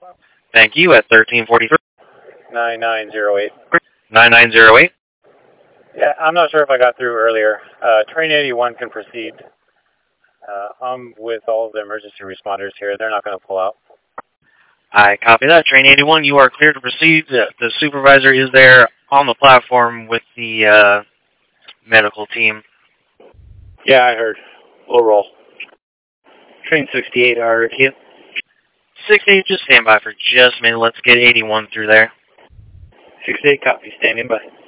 Thank you. At 1343. 9908. 9908. Yeah, I'm not sure if I got through earlier. Train 81 can proceed. I'm with all of the emergency responders here. They're not going to pull out. I copy that. Train 81, you are clear to proceed. The supervisor is there on the platform with the medical team. Yeah, I heard. We'll roll. Train 68, RQ. 68, just stand by for just a minute. Let's get 81 through there. 68, copy. Standing by.